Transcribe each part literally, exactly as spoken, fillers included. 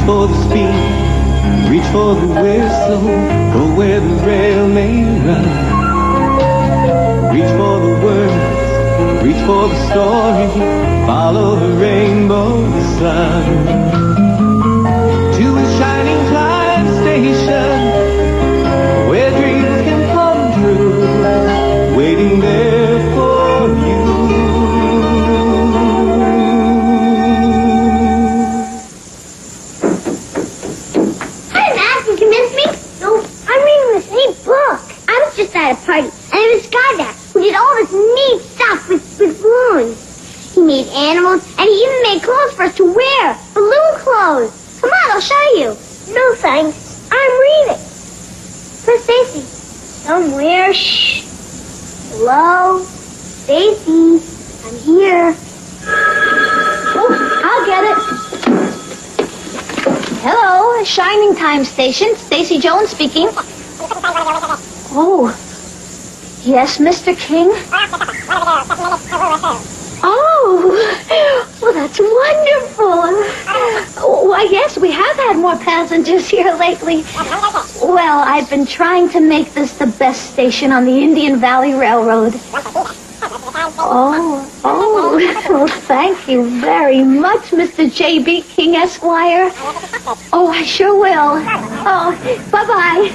for the speed, reach for the whistle, go where the rail may run. Reach for the words, reach for the story, follow the rainbow sun. To a shining time station, where dreams can come true, waiting there for you. Hi, Matt. Did you miss me? No, I'm reading the same book. I was just at a party, and it was Skyback who did all this neat stuff with, with balloons. He made animals, and he even made clothes for us to wear. Balloon clothes. Come on, I'll show you. No, thanks. I'm reading. Where's Stacy? Somewhere. Shh. Hello? Stacy, I'm here. Oh, I'll get it. Hello, Shining Time Station. Stacy Jones speaking. Oh. Yes, Mister King? Oh, well, that's wonderful. Why, yes, we have had more passengers here lately. Well, I've been trying to make this the best station on the Indian Valley Railroad. Oh, oh, well, thank you very much, Mister J B King, Esquire. Oh, I sure will. Oh, bye-bye.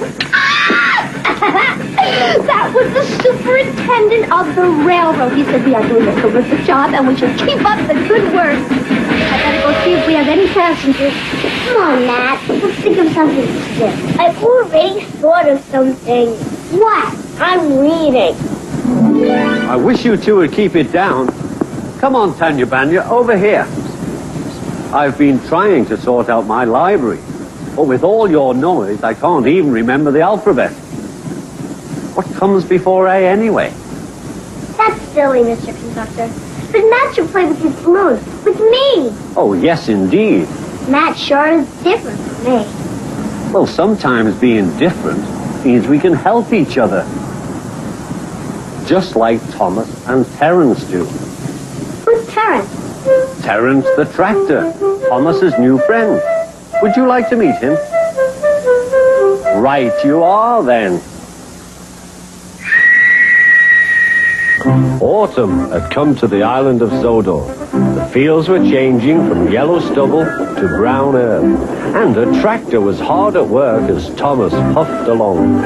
That was the superintendent of the railroad. He said we are doing a terrific job and we should keep up the good work. I gotta go see if we have any passengers. Come on, Matt. Let's think of something to do. I've already thought of something. What? I'm reading. I wish you two would keep it down. Come on, Tanya Banya, over here. I've been trying to sort out my library, but with all your noise, I can't even remember the alphabet. What comes before A anyway? That's silly, Mister Conductor. But Matt should play with his balloons. With me. Oh, yes, indeed. Matt sure is different from me. Well, sometimes being different means we can help each other. Just like Thomas and Terence do. Who's Terence? Terence the tractor, Thomas's new friend. Would you like to meet him? Right you are, then. Autumn had come to the island of Sodor. The fields were changing from yellow stubble to brown earth, and the tractor was hard at work as Thomas puffed along.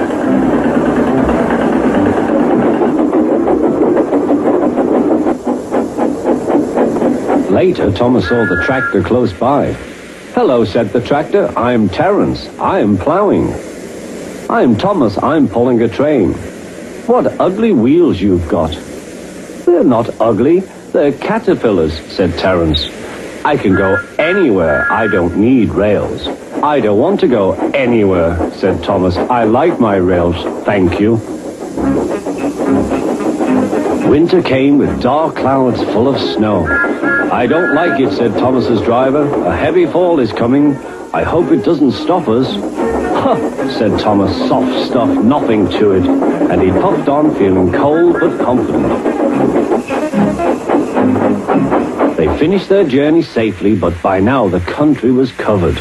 Later, Thomas saw the tractor close by. "Hello," said the tractor. "I'm Terence. I'm plowing." "I'm Thomas. I'm pulling a train." "What ugly wheels you've got." "They're not ugly. They're caterpillars," said Terence. "I can go anywhere. I don't need rails." "I don't want to go anywhere," said Thomas. "I like my rails, thank you." Winter came with dark clouds full of snow. "I don't like it," said Thomas's driver. "A heavy fall is coming. I hope it doesn't stop us." "Huh," said Thomas. "Soft stuff, nothing to it." And he puffed on, feeling cold but confident. They finished their journey safely, but by now the country was covered.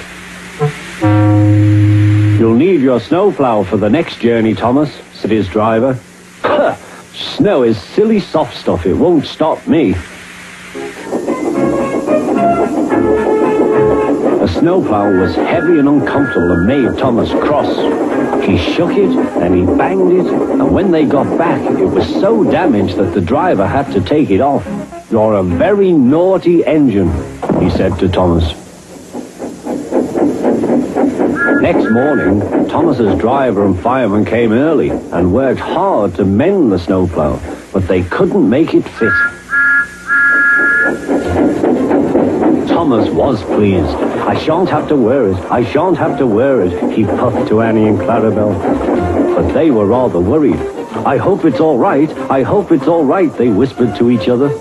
"You'll need your snowplow for the next journey, Thomas," said his driver. "Huh, snow is silly soft stuff. It won't stop me." The snowplow was heavy and uncomfortable and made Thomas cross. He shook it and he banged it, and when they got back, it was so damaged that the driver had to take it off. "You're a very naughty engine," he said to Thomas. Next morning, Thomas's driver and fireman came early and worked hard to mend the snowplow, but they couldn't make it fit. Thomas was pleased. "I shan't have to wear it. I shan't have to wear it," he puffed to Annie and Clarabelle. But they were rather worried. "I hope it's all right. I hope it's all right," they whispered to each other.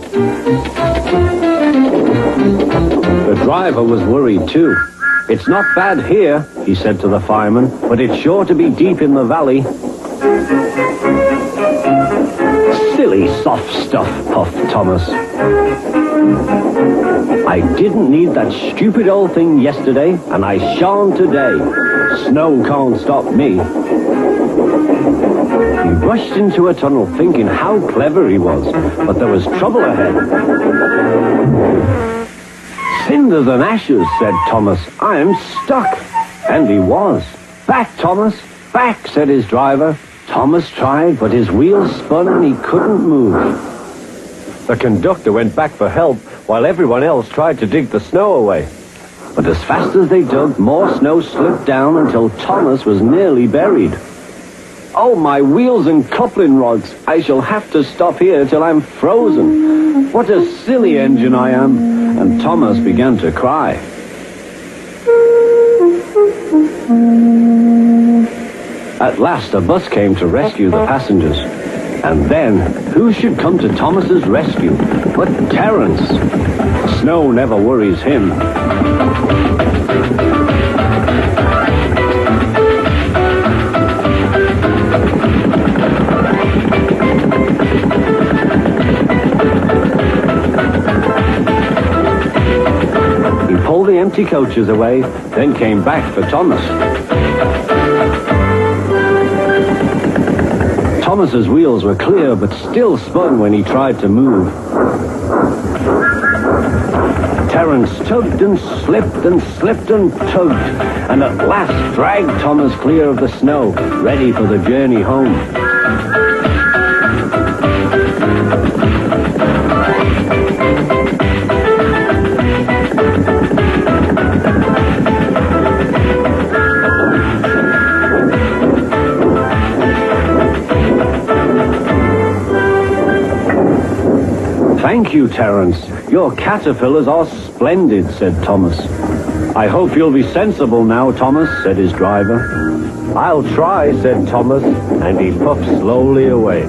The driver was worried too. "It's not bad here," he said to the fireman, "but it's sure to be deep in the valley." Silly soft stuff, puffed Thomas. I didn't need that stupid old thing yesterday, and I shan't today. Snow can't stop me. He rushed into a tunnel thinking how clever he was, but there was trouble ahead. Cinders and ashes, said Thomas. I am stuck. And he was. Back, Thomas, back, said his driver. Thomas tried, but his wheels spun and he couldn't move. The conductor went back for help while everyone else tried to dig the snow away. But as fast as they dug, more snow slipped down until Thomas was nearly buried. Oh, my wheels and coupling rods. I shall have to stop here till I'm frozen. What a silly engine I am. And Thomas began to cry. At last, a bus came to rescue the passengers. And then, who should come to Thomas's rescue but Terence? Snow never worries him. He pulled the empty coaches away, then came back for Thomas. Thomas's wheels were clear, but still spun when he tried to move. Terence tugged and slipped and slipped and tugged, and at last dragged Thomas clear of the snow, ready for the journey home. Thank you, Terence. Your caterpillars are splendid, said Thomas. I hope you'll be sensible now, Thomas, said his driver. I'll try, said Thomas, and he puffed slowly away.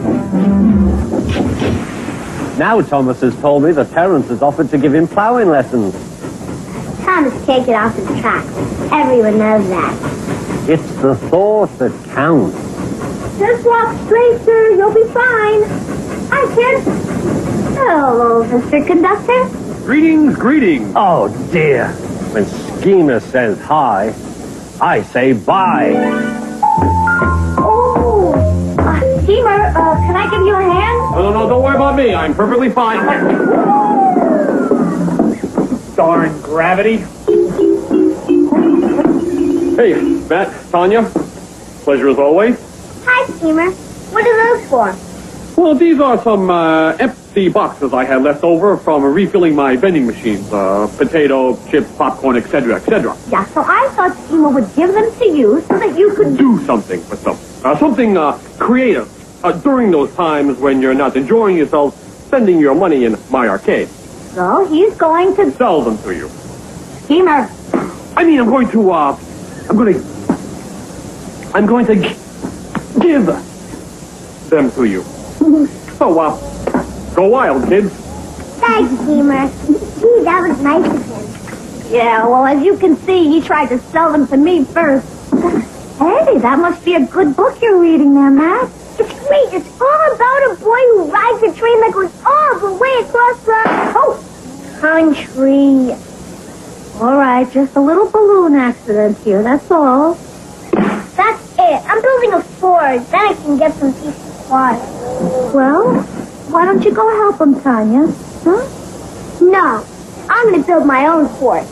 Now Thomas has told me that Terence has offered to give him plowing lessons. Thomas can't get off the track. Everyone knows that. It's the thought that counts. Just walk straight, sir. You'll be fine. Hi, kid. Hello, Mister Conductor. Greetings, greetings. Oh, dear. When Schemer says hi, I say bye. Oh, uh, Schemer, uh, can I give you a hand? No, no, no, don't worry about me. I'm perfectly fine. Darn gravity. Hey, Matt, Tanya. Pleasure as always. Hi, Schemer. What are those for? Well, these are some uh, empty boxes I had left over from refilling my vending machines. Uh, potato, chips, popcorn, et cetera, et cetera. Yeah, so I thought Schemer would give them to you so that you could... Do something with them. Uh, something uh, creative uh, during those times when you're not enjoying yourself spending your money in my arcade. So he's going to... Sell them to you. Schemer. I mean, I'm going to, uh, I'm going to, I'm going to g- give them to you. So, uh, go wild, kids. Thanks, Schemer. Gee, that was nice of him. Yeah, well, as you can see, he tried to sell them to me first. Hey, that must be a good book you're reading there, Matt. It's great. It's all about a boy who rides a train that goes all the way across the... Oh, country. All right, just a little balloon accident here, that's all. That's it. I'm building a fort. Then I can get some peace and quiet. Well, why don't you go help him, Tanya? Huh? No. I'm going to build my own fort.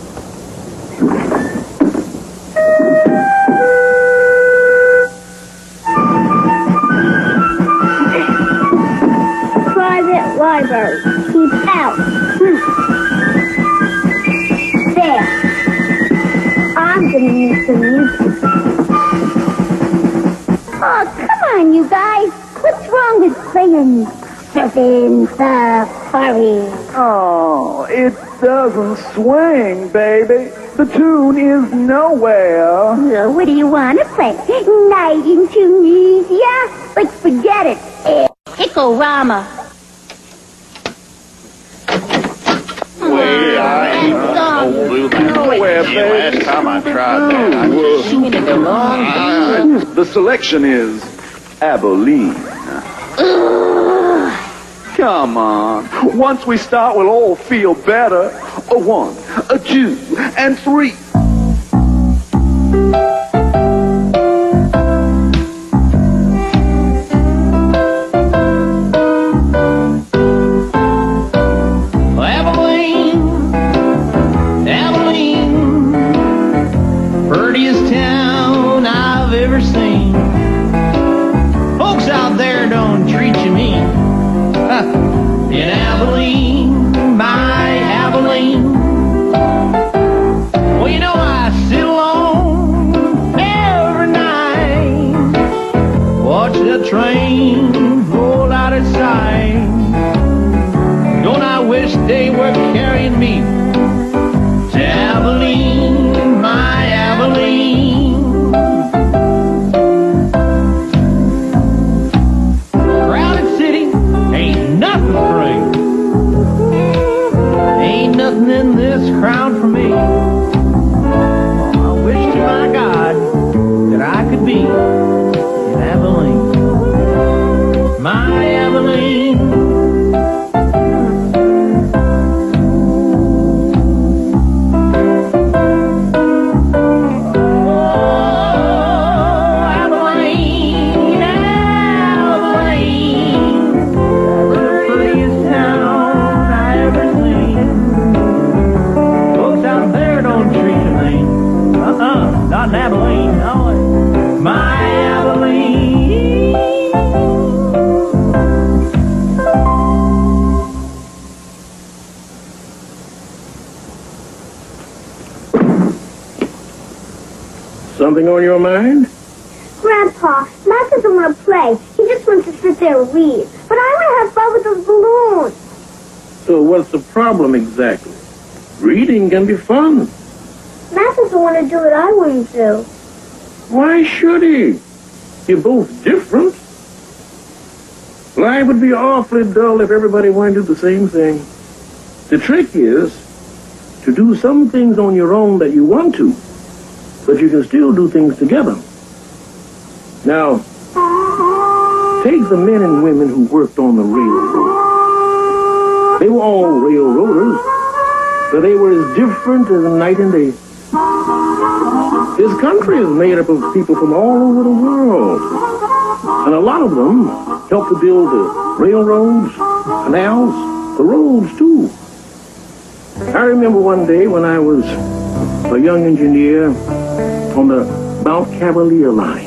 Private library. Keep out. Hmm. There. I'm going to use some music. Oh, come on, you guys. What's wrong with playing Seven Safari? Oh, it doesn't swing, baby. The tune is nowhere. Well, what do you want to play? Night in Tunisia? Like, forget it. Ikorama. Way I ain't no blue Nowhere, baby. baby. Last time I tried that, I just Singing it along. The selection is Abilene. Come on. Once we start, we'll all feel better. A one, a two, and three. Abilene, Abilene, prettiest town I've ever seen. Folks out there don't treat you mean. In Abilene, my Abilene. Well, you know I sit alone every night, watch the train roll out of sight. Don't I wish they were carrying me to Abilene, my Abilene. Crowded city, ain't nothing free. Ain't nothing in this crowd for me. I wish to my God that I could be in Abilene, my Abilene. Not Abilene, no, my Abilene. Something on your mind? Grandpa, Matt doesn't want to play. He just wants to sit there and read. But I want to have fun with those balloons. So what's the problem exactly? Reading can be fun. Matt doesn't want to do what I want to do. Why should he? You're both different. Life would be awfully dull if everybody wanted to do the same thing. The trick is to do some things on your own that you want to, but you can still do things together. Now, take the men and women who worked on the railroad. They were all railroaders, but they were as different as night and day. This country is made up of people from all over the world. And a lot of them helped to build the railroads, canals, the roads, too. I remember one day when I was a young engineer on the Mount Cavalier line.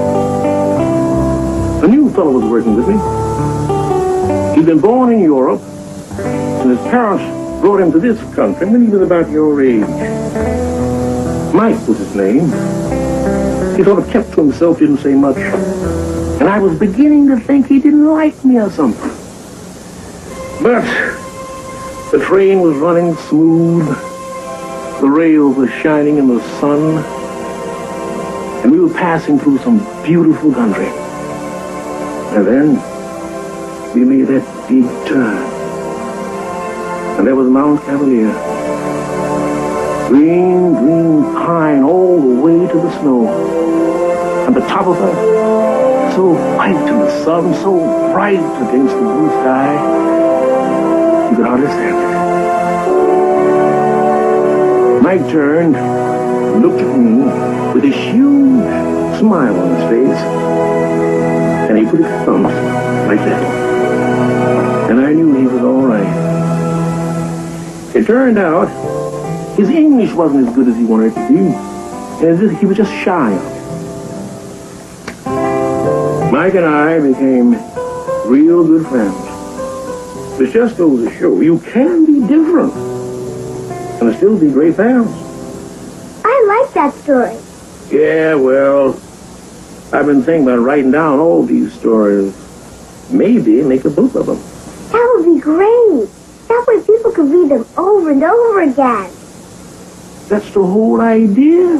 A new fellow was working with me. He'd been born in Europe, and his parents brought him to this country when he was about your age. Mike was his name. He sort of kept to himself, didn't say much. And I was beginning to think he didn't like me or something. But the train was running smooth. The rails were shining in the sun. And we were passing through some beautiful country. And then we made that big turn. And there was Mount Cavalier. Green, green pine all the way to the snow. And the top of her, so white to the sun, so bright against the blue sky, you could hardly stand it. Mike turned, looked at me with a huge smile on his face, and he put his thumbs like that. And I knew he was all right. It turned out his English wasn't as good as he wanted it to be, and he was just shy of it. Mike and I became real good friends. Which just goes to show you can be different and still be great pals. I like that story. Yeah, well, I've been thinking about writing down all these stories. Maybe make a book of them. That would be great. That way people could read them over and over again. That's the whole idea.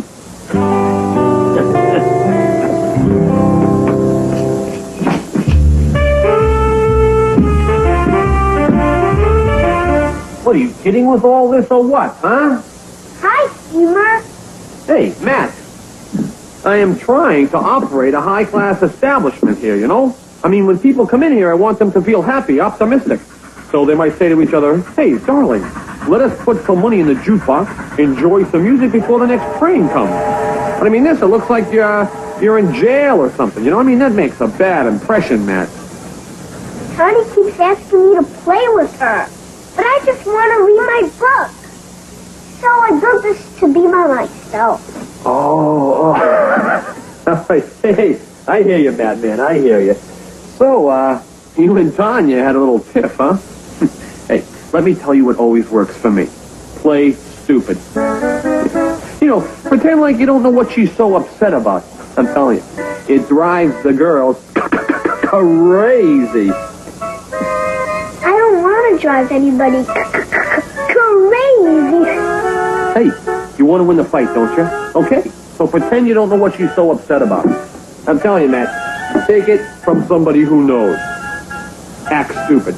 What, are you kidding with all this or what, huh? Hi, Steamer. Hey, Matt. I am trying to operate a high-class establishment here, you know? I mean, when people come in here, I want them to feel happy, optimistic. So they might say to each other, hey, darling, let us put some money in the jukebox, enjoy some music before the next train comes. But I mean, this, it looks like you're, you're in jail or something. You know, I mean, that makes a bad impression, Matt. Connie keeps asking me to play with her, but I just want to read my book. So I built this to be by myself. Oh, oh. Hey, I hear you, Madman, I hear you. So, uh, you and Tanya had a little tiff, huh? Hey, let me tell you what always works for me. Play stupid. You know, pretend like you don't know what she's so upset about. I'm telling you, it drives the girls crazy. I don't want to drive anybody crazy. Hey, you want to win the fight, don't you? Okay, so pretend you don't know what she's so upset about. I'm telling you, Matt, take it from somebody who knows. Act stupid.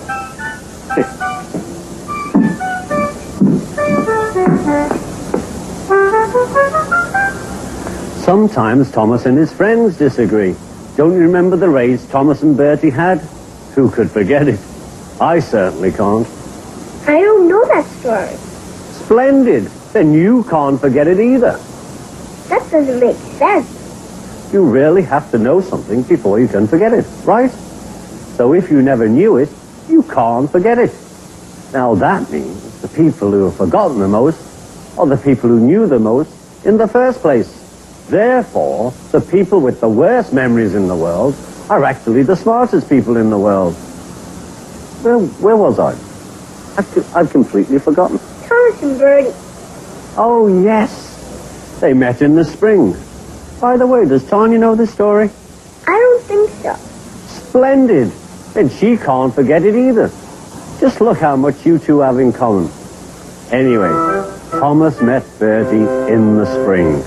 Sometimes Thomas and his friends disagree. Don't you remember the race Thomas and Bertie had? Who could forget it? I certainly can't. I don't know that story. Splendid. Then you can't forget it either. That doesn't make sense. You really have to know something before you can forget it, right? So if you never knew it, you can't forget it. Now that means the people who have forgotten the most are the people who knew the most in the first place. Therefore, the people with the worst memories in the world are actually the smartest people in the world. Where, where was I? I've, I've completely forgotten. Thomas and Bertie. Oh, yes. They met in the spring. By the way, does Tanya know this story? I don't think so. Splendid. And she can't forget it either. Just look how much you two have in common. Anyway, Thomas met Bertie in the spring.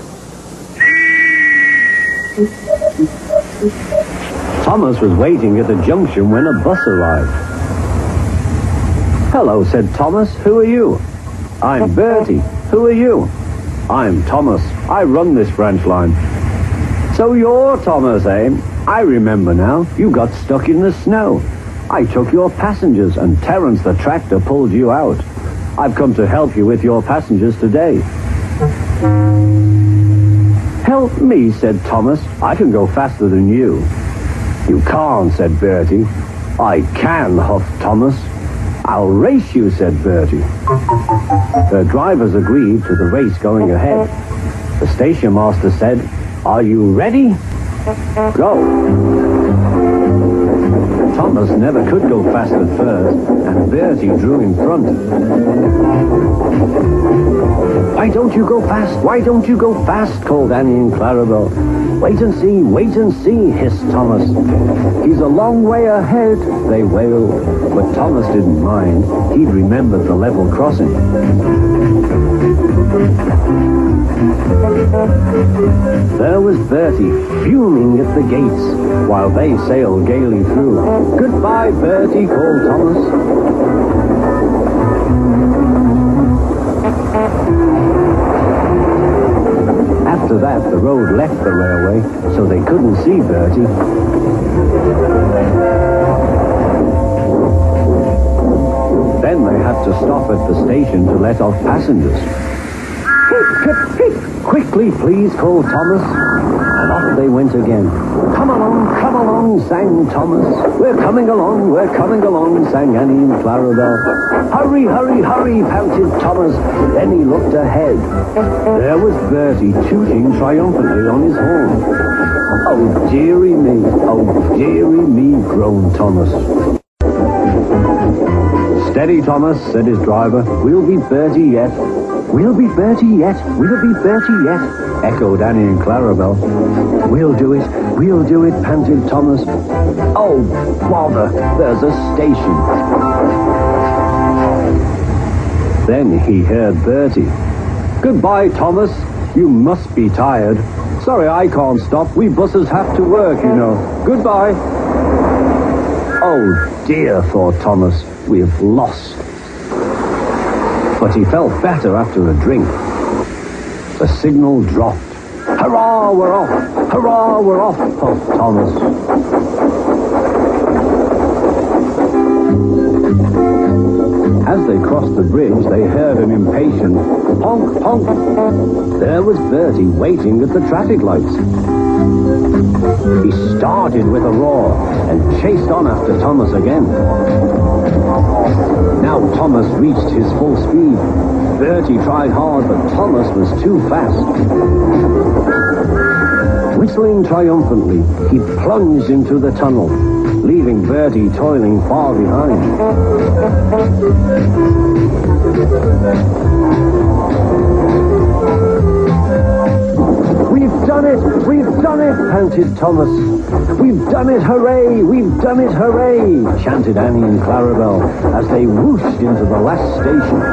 Thomas was waiting at the junction when a bus arrived. Hello, said Thomas. Who are you? I'm Bertie. Who are you? I'm Thomas. I run this branch line. So you're Thomas, eh? I remember now. You got stuck in the snow. I took your passengers and Terence the tractor pulled you out. I've come to help you with your passengers today. Help me, said Thomas. I can go faster than you. You can't, said Bertie. I can, huffed Thomas. I'll race you, said Bertie. The drivers agreed to the race going ahead. The station master said, are you ready? Go. Thomas never could go fast at first, and Bertie drew in front. Why don't you go fast? Why don't you go fast? Called Annie and Clarabelle. Wait and see, wait and see, hissed Thomas. He's a long way ahead, they wailed. But Thomas didn't mind. He'd remembered the level crossing. There was Bertie, fuming at the gates, while they sailed gaily through. Goodbye, Bertie, called Thomas. After that, the road left the railway, so they couldn't see Bertie. Then they had to stop at the station to let off passengers. Hip, hip, hip! Quickly, please, called Thomas. And off they went again. Come along, come along, sang Thomas. We're coming along, we're coming along, sang Annie and Clarabelle. Hurry, hurry, hurry, panted Thomas. Then he looked ahead. There was Bertie tooting triumphantly on his horn. Oh, dearie me, oh, dearie me, groaned Thomas. Steady, Thomas, said his driver. We'll be Bertie yet. We'll be Bertie yet. We'll be Bertie yet, echoed Annie and Clarabelle. We'll do it. We'll do it, panted Thomas. Oh, bother. There's a station. Then he heard Bertie. Goodbye, Thomas. You must be tired. Sorry, I can't stop. We buses have to work, you know. Goodbye. Oh, dear, thought Thomas. We've lost. But he felt better after a drink. The signal dropped. Hurrah, we're off! Hurrah, we're off! Puffed Thomas. As they crossed the bridge, they heard an impatient honk, honk. There was Bertie waiting at the traffic lights. He started with a roar and chased on after Thomas again. Now Thomas reached his full speed. Bertie tried hard, but Thomas was too fast. Whistling triumphantly, he plunged into the tunnel, leaving Bertie toiling far behind. We've done it! We've done it! Panted Thomas. We've done it! Hooray! We've done it! Hooray! Chanted Annie and Clarabelle as they whooshed into the last station.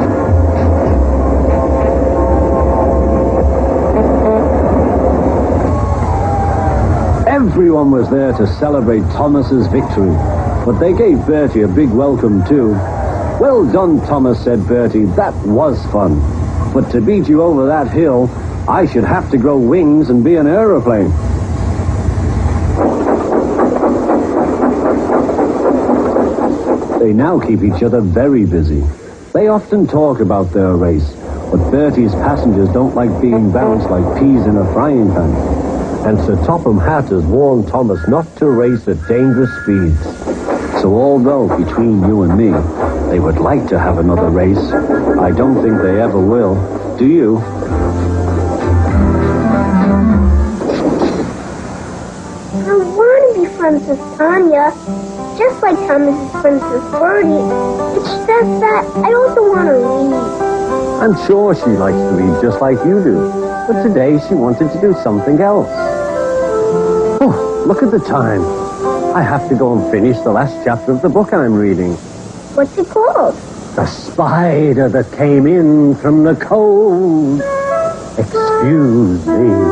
Everyone was there to celebrate Thomas's victory, but they gave Bertie a big welcome too. Well done, Thomas, said Bertie. That was fun. But to beat you over that hill, I should have to grow wings and be an aeroplane. They now keep each other very busy. They often talk about their race, but Bertie's passengers don't like being bounced like peas in a frying pan. And Sir Topham Hatt has warned Thomas not to race at dangerous speeds. So although between you and me, they would like to have another race, I don't think they ever will. Do you? I want to be friends with Tanya, just like Thomas is friends with Bertie. It's just that I also want to read. I'm sure she likes to read just like you do. But today she wanted to do something else. Oh, look at the time. I have to go and finish the last chapter of the book I'm reading. What's it called? The spider that came in from the cold. Excuse me.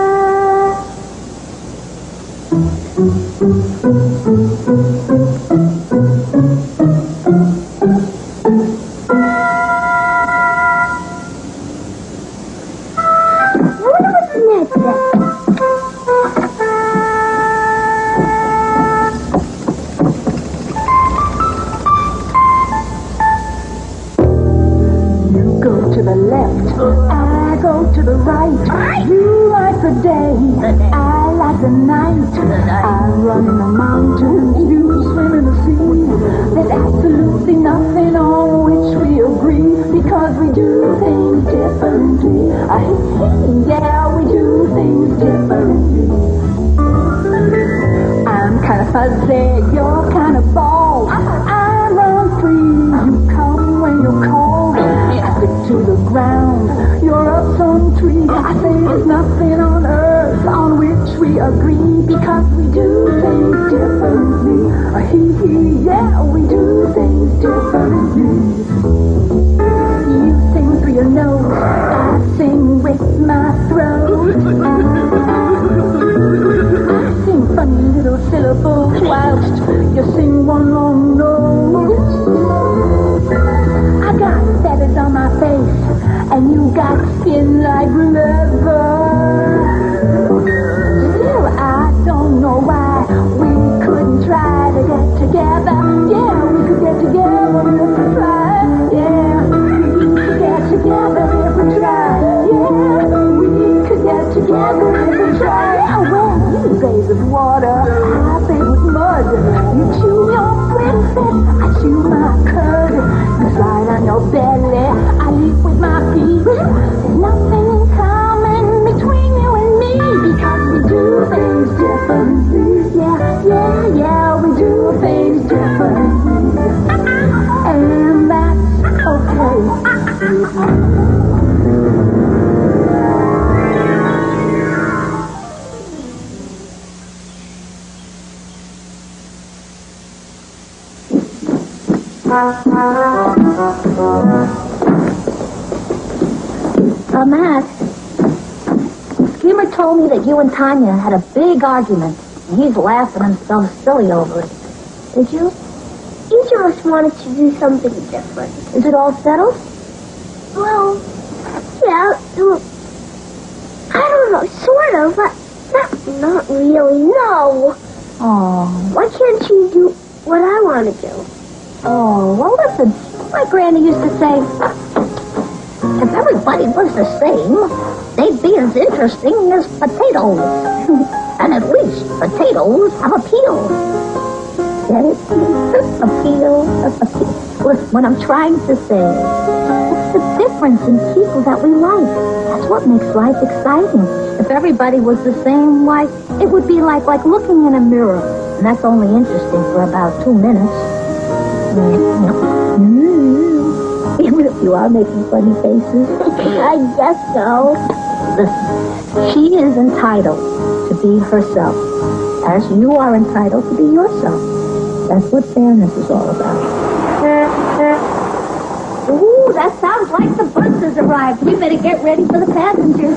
Uh, Matt, Skimmer told me that you and Tanya had a big argument, and he's laughing himself silly over it. Did you? Each of us wanted to do something different. Is it all settled? Well, yeah, well, I don't know, sort of, but not, not really, no. Oh. Why can't you do what I want to do? Oh, well, listen, My granny used to say, if everybody was the same, they'd be as interesting as potatoes. And at least potatoes have appeal. Get it? Appeal, appeal. What I'm trying to say is the difference in people that we like. That's what makes life exciting. If everybody was the same, why, it would be like, like looking in a mirror. And that's only interesting for about two minutes. Mm-hmm. Even if you are making funny faces. I guess so. Listen, she is entitled to be herself, as you are entitled to be yourself. That's what fairness is all about. Ooh, that sounds like the bus has arrived. We better get ready for the passengers.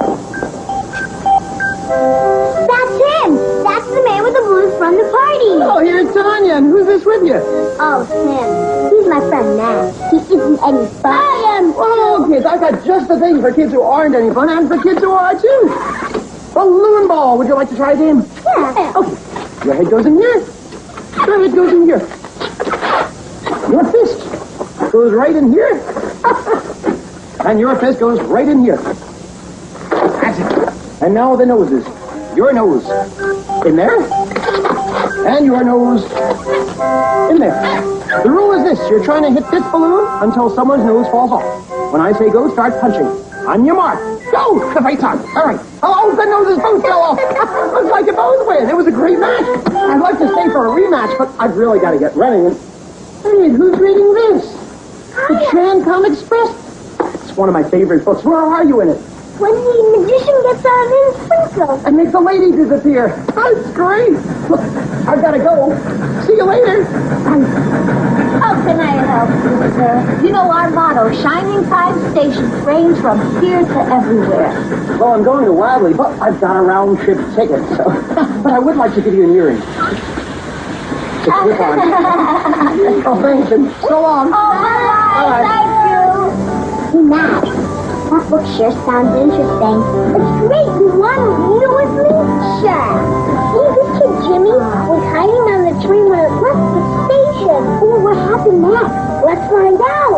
That's him. That's the man with the blues from the party. Oh, here's Tanya. And who's this with you? Oh, Tim. He's my friend Matt. He isn't any fun. I am. Oh, kids, I've got just the thing for kids who aren't any fun and for kids who are, too. Balloon ball. Would you like to try a game? Yeah. Okay. Your head goes in here. Your head goes in here. Your fist goes right in here. And your fist goes right in here. That's it. And now the noses. Your nose in there. And your nose in there. The rule is this. You're trying to hit this balloon until someone's nose falls off. When I say go, start punching. On your mark. Go! The face on. All right. Oh, the noses both fell off. Looks like you both win. It was a great match. I'd like to stay for a rematch, but I've really got to get running. Hey, who's reading this? The Chan Comic Express? It's one of my favorite books. Where are you in it? When the magician gets out of his sprinkle. And makes the lady disappear. That's great. Look, I've got to go. See you later. How can I help you, sir? You know our motto, Shining Time Station, trains from here to everywhere. Well, I'm going to Wadley, but I've got a round-trip ticket, so... But I would like to give you an earring. To slip on. Oh, thanks, and so long. Oh, bye-bye. Thank you. Hey, Matt, that book sure sounds interesting. It's great. You want to read it with me? Sure. See, this kid Jimmy was hiding on the tree when it left the station. Oh, what happened next? Let's find out.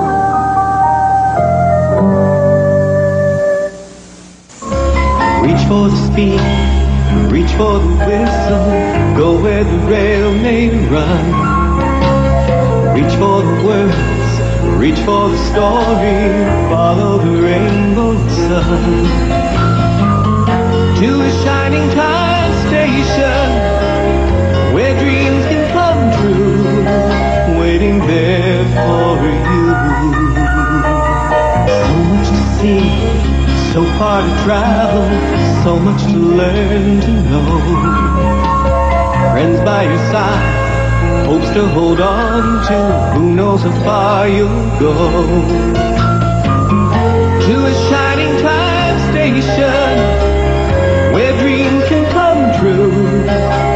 Reach for the speed, reach for the whistle, go where the rail may run. Reach for the words, reach for the story, follow the rainbow sun. To a shining time station, where dreams can come true, waiting there for you. So much to see, so far to travel, so much to learn to know. Friends by your side, hopes to hold on to, who knows how far you'll go. To a shining time station, where dreams can come true,